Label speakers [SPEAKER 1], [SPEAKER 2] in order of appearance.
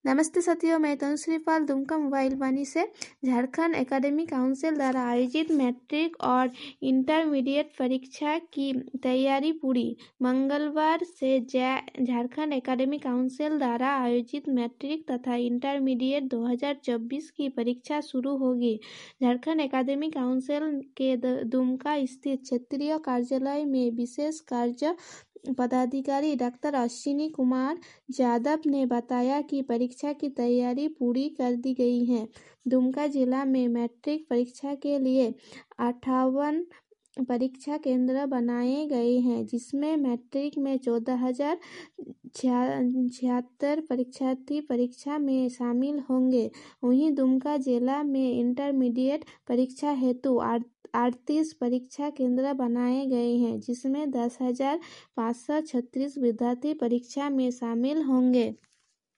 [SPEAKER 1] नमस्ते साथियों, मैं तनुश्री पाल दुमका मोबाइल वाणी से। झारखंड एकेडमिक काउंसिल द्वारा आयोजित मैट्रिक और इंटरमीडिएट परीक्षा की तैयारी पूरी। मंगलवार से झारखंड एकेडमिक काउंसिल द्वारा आयोजित मैट्रिक तथा इंटरमीडिएट 2024 की परीक्षा शुरू होगी। झारखंड एकेडमिक काउंसिल के दुमका स्थित क्षेत्रीय कार्यालय में विशेष कार्य पदाधिकारी डॉक्टर अश्विनी कुमार यादव ने बताया कि परीक्षा की तैयारी पूरी कर दी गई है। दुमका जिला में मैट्रिक परीक्षा के लिए 58 परीक्षा केंद्र बनाए गए हैं, जिसमें मैट्रिक में 14,076 परीक्षार्थी परीक्षा में शामिल होंगे। वहीं दुमका जिला में इंटरमीडिएट परीक्षा हेतु 38 परीक्षा केंद्र बनाए गए हैं, जिसमें 10,536 विद्यार्थी परीक्षा में शामिल होंगे।